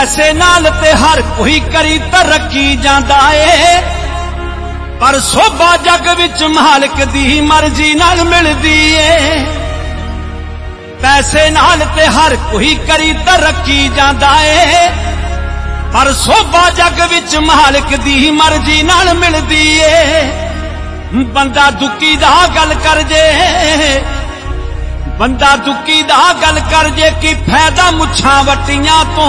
पैसे नाल ते हर कोई करी तरक्की जांदा ए, पर सोभा जग विच मालिक दी मर्जी नाल मिलदी ए। पैसे नाल ते हर कोई करी तरक्की जांदा ए, पर सोभा जग विच मालिक दी मर्जी नाल मिलदी ए। बंदा दुकी दा गल कर जे, बंदा दुकी दा गल कर जे कि फायदा मुछां वटियां तो।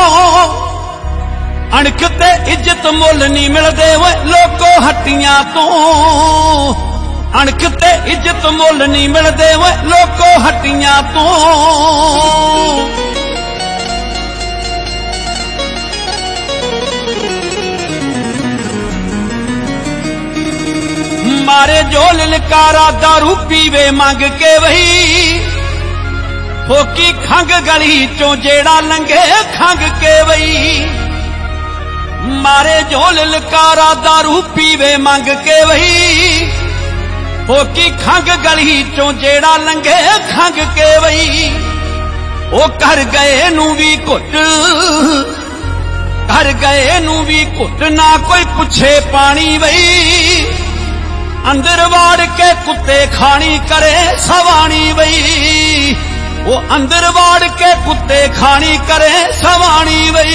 अणख ते इज्जत मुल नहीं मिलदे वे लोको हट्टियां तो। अणख ते इज्जत मुल नहीं मिलदे वे लोको हट्टियां तो। मारे जो ललकारा दारू पीवे मंग के वही, फोकी खंग गली चो जेड़ा लंघे खंग के वही। मारे जो ललकारा दारू पीवे मंग के वही, फोकी खंग गली चो जेड़ा लंघे खंग के वही। ओ कर गए नू भी घुट, कर गए नू भी घुट ना कोई पुछे पानी वही। अंदर वाड़ के कुत्ते खानी करे सवानी वही। वो अंदर वाड़ के कुत्ते खानी करे सवानी वही।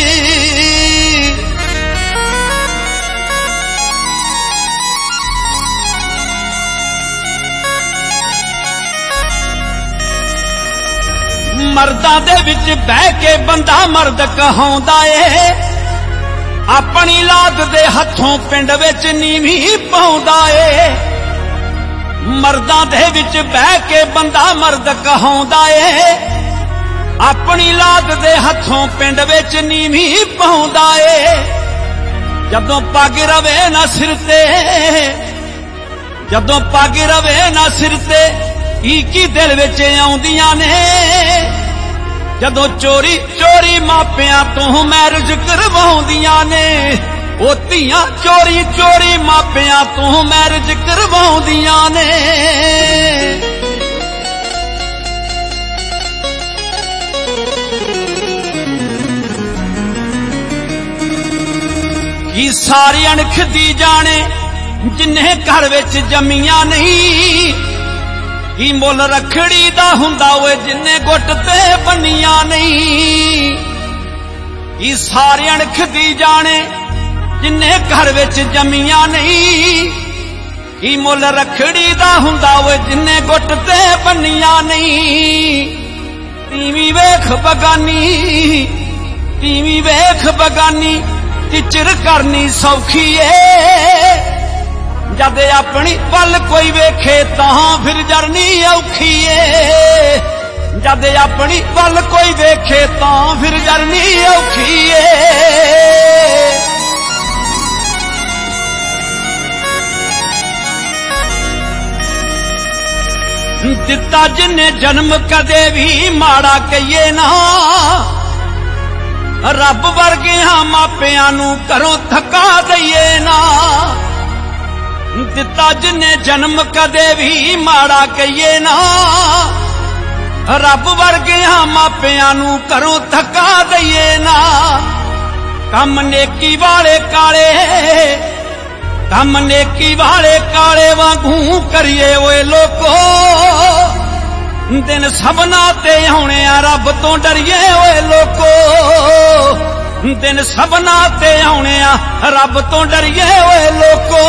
मर्दां दे विच बह के बंदा मर्द कहाउंदा ए, अपनी लाद दे हथों पिंड विच नीवी पाउंदा ए। मर्दां दे विच बह के बंदा मर्द कहाउंदा ए, अपनी लाद दे हथों पिंड विच नीवी पाउंदा ए। जदों पग रवे ना सिर ते, जदों पग रवे ना सिर ते की दिल विच आउंदियां ने। जदों चोरी चोरी मापियां तो मैरिज करवाउंदियां ने। ओ धीआं चोरी चोरी मापियां तो मैरिज करवाउंदियां ने। की सारी अणख दी जाने जिन्हें घर विच जम्मियां नहीं। की मुल रखड़ी दा हुंदा ओए जिन्ने गुट ते बनियां नहीं। की सारी अणख दी जाने जिन्ने घर विच जम्मियां नहीं। की मुल रखड़ी दा हुंदा ओए जिन्ने गुट ते बनियां नहीं। तीवी वेख बगानी, तीवी वेख बगानी टिचर करनी सौखी ए। जद अपनी पल कोई वेखे तां फिर जरनी औखी ए। जद अपनी पल कोई वेखे तां फिर जरनी औखी ए। दिता जिन्ने जन्म कदे भी माड़ा कहिए ना। रब वर्गियां मापियां नू घरों थका दईए ना। दिता जिन्ने जन्म कदे भी माड़ा कहिए ना। रब वर्गियां मापियां नू घरों थका दईए ना। कम नेकी वाले काले, कम नेकी वाले काले वांगू करिए ओए लोको। दिन सबना ते आउणे आ रब तो डरिए ओए लोको। दिन सबना ते आउणे आ रब तो डरिए ओए लोको।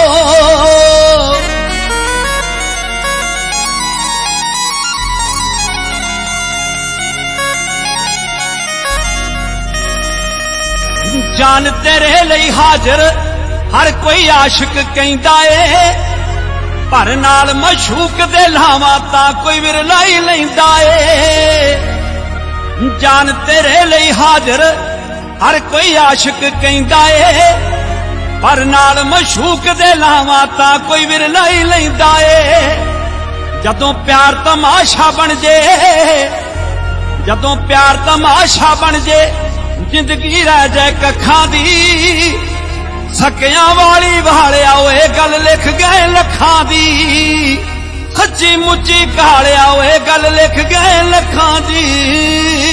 जान तेरे लई हाजिर हर कोई आशिक कहंदा ए। पर नाल मशूक दे लावां तां कोई विरलाई लैंदा ए। जान तेरे लई हाजिर हर कोई आशिक कहंदा ए। पर नाल मशूक दे लावां तां कोई विरलाई लैंदा ए। जदों प्यार तमाशा बन जे, जदों प्यार तमाशा बन जे जिंदगी रह जाए कखां दी। सकिया वाली वालिया ओए गल लिख गए लखां दी। सच्ची मुच्ची कहालिया ओए गल लिख गए लखां दी।